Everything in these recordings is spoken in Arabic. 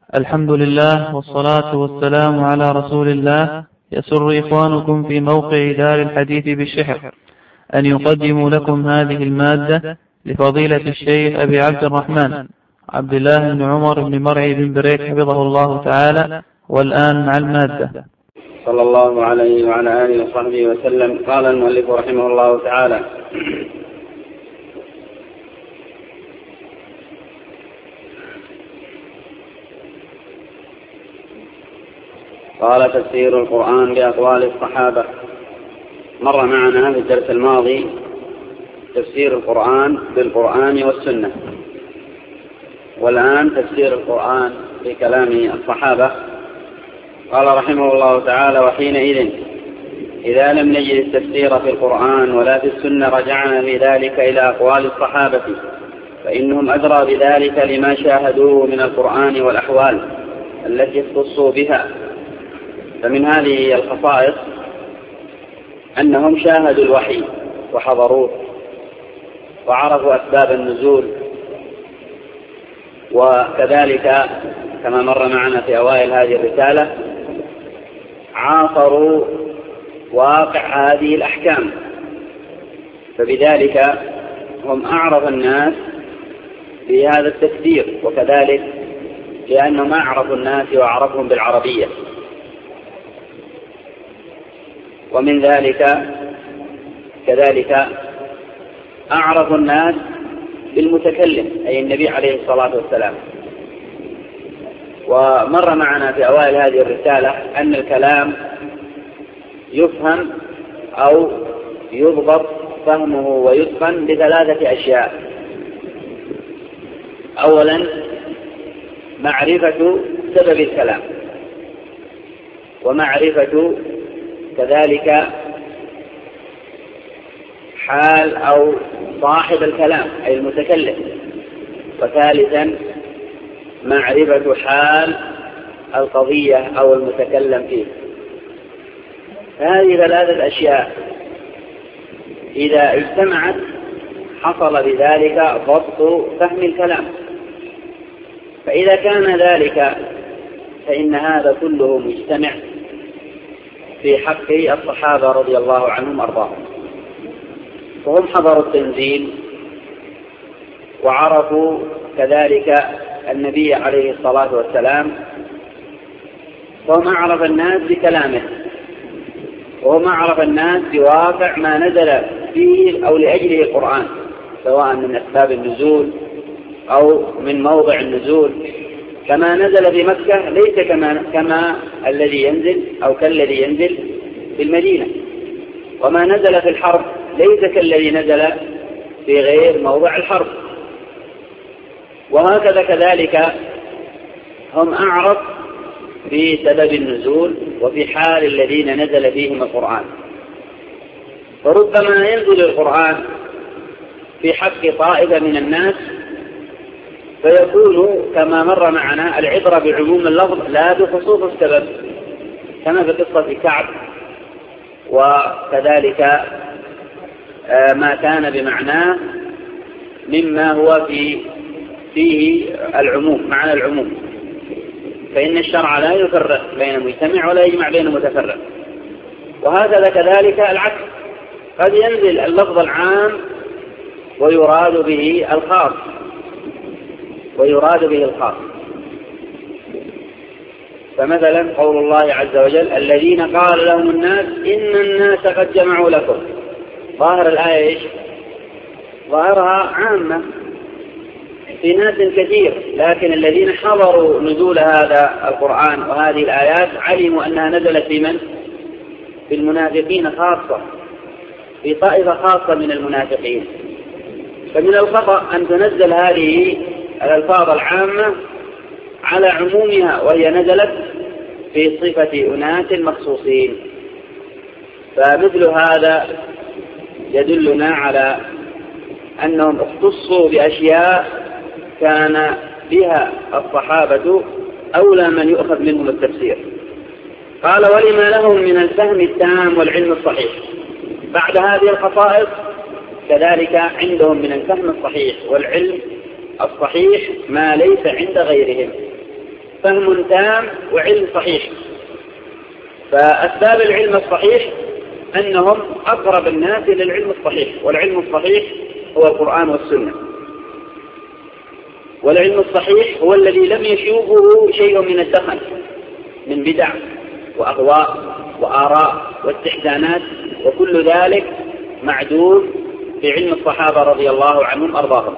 الحمد لله والصلاة والسلام على رسول الله. يسر إخوانكم في موقع دار الحديث بالشحر أن يقدموا لكم هذه المادة لفضيلة الشيخ أبي عبد الرحمن عبد الله بن عمر بن مرعي بن بريك حفظه الله تعالى. والآن مع المادة. صلى الله عليه وعلى آله وصحبه وسلم. قال المؤلف رحمه الله تعالى: قال: تفسير القرآن بأقوال الصحابة. مر معنا في الدرس الماضي تفسير القرآن بالقرآن والسنة، والآن تفسير القرآن بكلام الصحابة. قال رحمه الله تعالى: وحينئذ إذا لم نجد التفسير في القرآن ولا في السنة رجعنا في ذلك إلى أقوال الصحابة، فإنهم أدرى بذلك لما شاهدوه من القرآن والأحوال التي اختصوا بها. فمن هذه الخصائص أنهم شاهدوا الوحي وحضروه وعرفوا أسباب النزول، وكذلك كما مر معنا في أوائل هذه الرسالة عاصروا واقع هذه الأحكام، فبذلك هم أعرف الناس بهذا التفسير، وكذلك لأنهم أعرف الناس وأعرفهم بالعربية. ومن ذلك كذلك أعرف الناس بالمتكلم أي النبي عليه الصلاة والسلام. ومر معنا في أوائل هذه الرسالة أن الكلام يفهم أو يضبط فهمه ويتقن بثلاثة أشياء: أولا معرفة سبب الكلام، ومعرفة كذلك حال أو صاحب الكلام أي المتكلم، وثالثا معرفة حال القضية أو المتكلم فيه. هذه ثلاثة أشياء إذا اجتمعت حصل بذلك ضبط فهم الكلام. فإذا كان ذلك فإن هذا كله مجتمع في حق الصحابة رضي الله عنهم وأرضاهم، فهم حضروا التنزيل وعرفوا كذلك النبي عليه الصلاة والسلام، وهم أعرف الناس بكلامه، وهم أعرف الناس بواقع ما نزل فيه أو لأجله القرآن، سواء من أسباب النزول أو من موضع النزول. كما نزل في مكة ليس كما الذي ينزل أو كالذي ينزل في المدينة، وما نزل في الحرب ليس كالذي نزل في غير موضع الحرب. وهكذا كذلك هم أعرف في سبب النزول وفي حال الذين نزل فيهم القرآن. فربما ينزل القرآن في حق طائفة من الناس فيكون كما مر معنا العبرة بعموم اللفظ لا بخصوص السبب، كما في قصة كعب، وكذلك ما كان بمعناه مما هو فيه العموم، معنى العموم. فإن الشرع لا يفرق بين مجتمع ولا يجمع بين متفرق. وهكذا كذلك العكس، قد ينزل اللفظ العام ويراد به الخاص، فمثلا قول الله عز وجل: الذين قال لهم الناس إن الناس قد جمعوا لكم. ظاهر الآية إيش؟ ظاهرها عامة في ناس كثير، لكن الذين حضروا نزول هذا القرآن وهذه الآيات علموا أنها نزلت في من؟ في المنافقين خاصة، في طائفة خاصة من المنافقين. فمن الخطأ أن تنزل هذه الألفاظ العامة على عمومها وهي نزلت في صفة أناس مخصوصين. فمثل هذا يدلنا على أنهم اختصوا بأشياء كان بها الصحابة أولى من يؤخذ منهم التفسير. قال: ولما لهم من الفهم التام والعلم الصحيح. بعد هذه الخصائص كذلك عندهم من الفهم الصحيح والعلم الصحيح ما ليس عند غيرهم. فهم تام وعلم صحيح. فأسباب العلم الصحيح أنهم أقرب الناس إلى العلم الصحيح، والعلم الصحيح هو القرآن والسنة. والعلم الصحيح هو الذي لم يشوبه شيء من الدخل من بدع وأهواء وآراء واستحسانات، وكل ذلك معدود بعلم الصحابة رضي الله عنهم أرضاهم.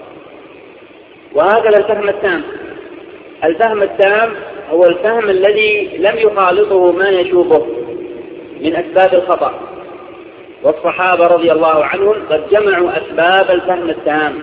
وهذا الفهم التام. الفهم التام هو الفهم الذي لم يخالطه ما يشوبه من أسباب الخطأ، والصحابة رضي الله عنهم قد جمعوا أسباب الفهم التام،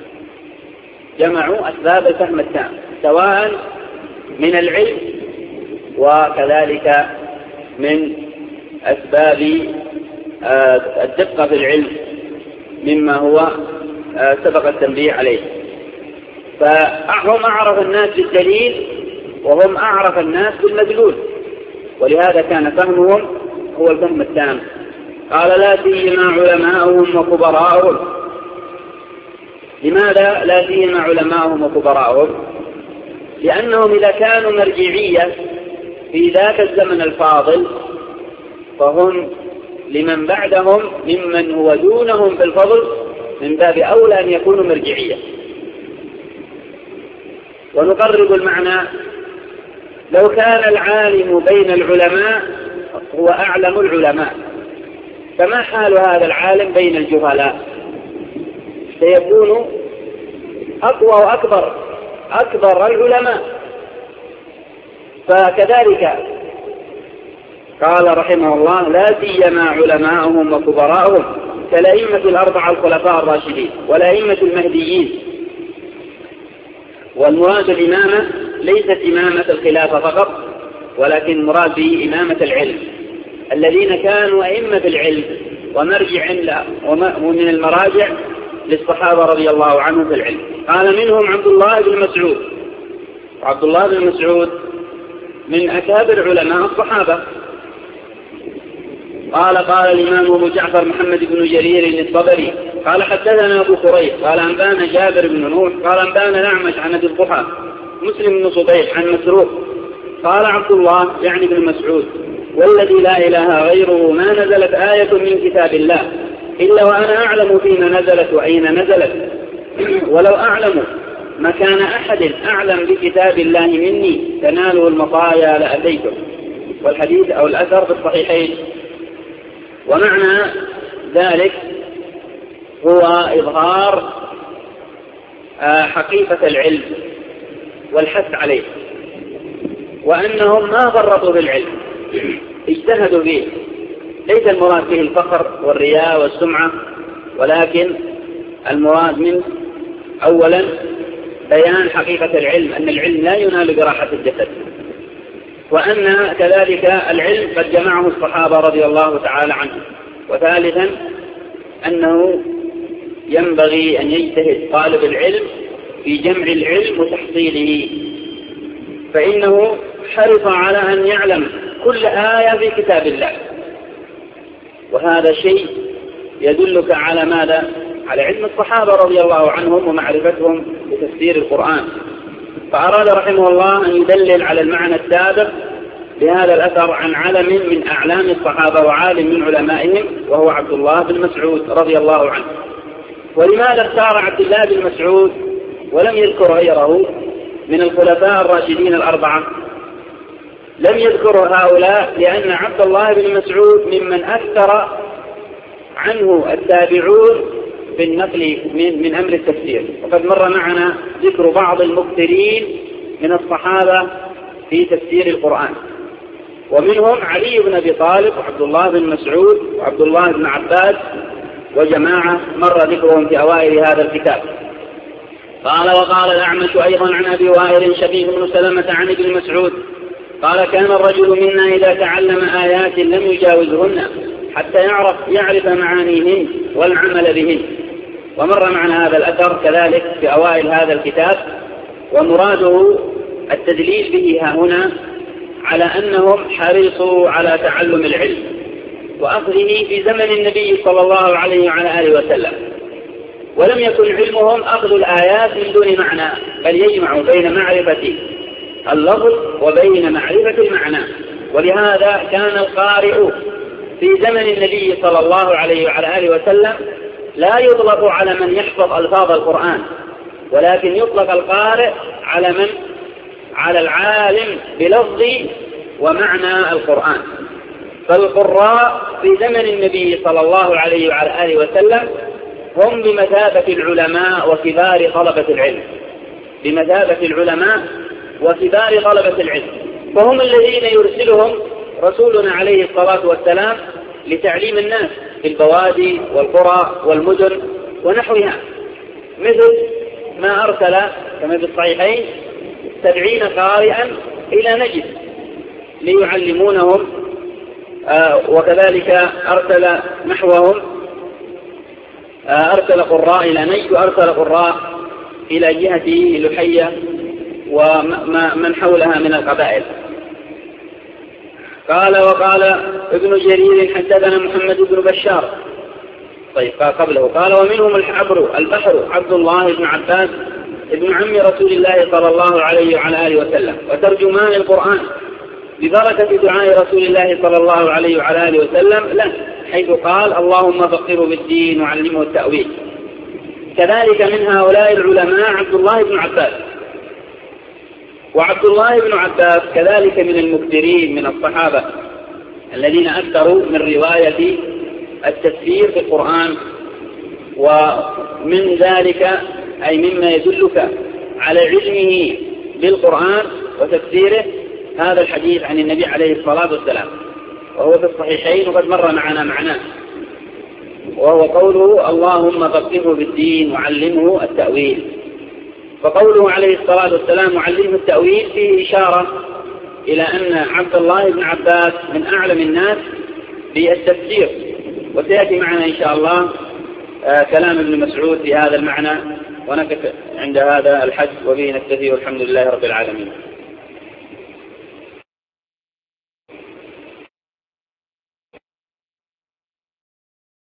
جمعوا أسباب الفهم التام سواء من العلم وكذلك من أسباب الدقة في العلم مما هو سبق التنبيه عليه. فهم أعرف الناس بالدليل وهم أعرف الناس بالمدلول، ولهذا كان فهمهم هو الفهم التام. قال لا سيما علماءهم وكبراءهم. لماذا لا سيما علماءهم وكبراءهم؟ لأنهم إذا كانوا مرجعية في ذاك الزمن الفاضل فهم لمن بعدهم ممن هو دونهم في الفضل من باب أولى أن يكونوا مرجعية. ونقرب المعنى: لو كان العالم بين العلماء هو أعلم العلماء، فما حال هذا العالم بين الجهلاء؟ سيكون أقوى وأكبر العلماء. فكذلك قال رحمه الله: لا سيما علماءهم وكبراءهم كالأئمة الأربعة الخلفاء الراشدين والأئمة المهديين. والمراد الإمامة ليست إمامة الخلافة فقط، ولكن مراد به إمامة العلم، الذين كانوا أئمة العلم ومن المراجع للصحابة رضي الله عنهم في العلم. قال منهم عبد الله بن مسعود. وعبد الله بن مسعود من أكابر علماء الصحابة. قال الإمام أبو جعفر محمد بن جرير الطبري قال حدثنا أبو قريب قال أنبانا جابر بن نوح قال أنبانا الأعمش عن أبي الضحى مسلم بن صبيح عن مسروق قال عبد الله يعني بن مسعود: والذي لا إله غيره ما نزلت آية من كتاب الله إلا وأنا أعلم فيما نزلت وأين نزلت، ولو أعلم مكان أحد أعلم بكتاب الله مني تناله المطايا لأتيته. والحديث أو الأثر في الصحيحين. ومعنى ذلك هو إظهار حقيقة العلم والحث عليه، وأنهم ما فرطوا بالعلم، اجتهدوا فيه. ليس المراد به الفخر والرياء والسمعة، ولكن المراد منه أولا بيان حقيقة العلم، أن العلم لا ينال براحة الجسد، وأن كذلك العلم قد جمعه الصحابة رضي الله تعالى عنهم. وثالثا أنه ينبغي أن يجتهد طالب العلم في جمع العلم وتحصيله، فإنه حرص على أن يعلم كل آية في كتاب الله، وهذا شيء يدلك على ماذا؟ على علم الصحابة رضي الله عنهم ومعرفتهم بتفسير القرآن. فأراد رحمه الله أن يدلل على المعنى السابق بهذا الأثر عن علم من أعلام الصحابة وعالم من علمائهم، وهو عبد الله بن مسعود رضي الله عنه. ولماذا اختار عبد الله بن مسعود ولم يذكر غيره من الخلفاء الراشدين الأربعة؟ لم يذكر هؤلاء لأن عبد الله بن مسعود ممن أكثر عنه التابعون بالنقل من أمر التفسير، وقد مر معنا ذكر بعض المكثرين من الصحابة في تفسير القرآن، ومنهم علي بن أبي طالب وعبد الله بن مسعود وعبد الله بن عباس وجماعة مر ذكرهم في أوائل هذا الكتاب. وقال الأعمش أيضا عن أبي وائل شبيه بن سلمة عن ابن مسعود قال: كان الرجل منا إذا تعلم آيات لم يجاوزهن حتى يعرف معانيهن والعمل بهن. ومر معنا هذا الأثر كذلك في أوائل هذا الكتاب، ومراده التدليل به هنا على أنهم حرصوا على تعلم العلم وأخذه في زمن النبي صلى الله عليه وعلى آله وسلم، ولم يكن علمهم أخذ الآيات من دون معنى، بل يجمع بين معرفة اللفظ وبين معرفة المعنى. ولهذا كان القارئ في زمن النبي صلى الله عليه وعلى آله وسلم لا يطلق على من يحفظ ألفاظ القرآن، ولكن يطلق القارئ على العالم بلفظ ومعنى القرآن. فالقراء في زمن النبي صلى الله عليه وعلى آله وسلم هم بمثابة العلماء وكبار طلبة العلم، بمثابة العلماء وكبار طلبة العلم، فهم الذين يرسلهم رسولنا عليه الصلاة والسلام لتعليم الناس في البوادي والقرى والمدن ونحوها، مثل ما أرسل كما في الصحيحين 70 قارئا إلى نجد ليعلمونهم، وكذلك أرسل نحوهم أرسل قراء إلى نجد وأرسل قراء إلى جهة لحية ومن حولها من القبائل. وقال ابن جرير حدثنا محمد بن بشار. طيب قبله قال ومنهم البحر عبد الله بن عباس ابن عم رسول الله صلى الله عليه وعلى آله وسلم وترجمان القرآن ببركة دعاء رسول الله صلى الله عليه وعلى آله وسلم له، حيث قال اللهم فقهه بالدين وعلمه التأويل. كذلك من هؤلاء العلماء عبد الله بن عباس، وعبد الله بن عباس كذلك من المكثرين من الصحابة الذين أكثروا من رواية التفسير في القرآن. ومن ذلك أي مما يدلك على علمه بالقرآن وتفسيره هذا الحديث عن النبي عليه الصلاة والسلام، وهو في الصحيحين وقد مر معنا معناه، وهو قوله اللهم فقهه بالدين وعلمه التأويل. فقوله عليه الصلاة والسلام وعلمه التأويل فيه إشارة إلى أن عبد الله بن عباس من أعلم الناس بالتفسير، وسيأتي معنا إن شاء الله كلام ابن مسعود في هذا المعنى. ونقف عند هذا الحد وبه نكتفي والحمد لله رب العالمين.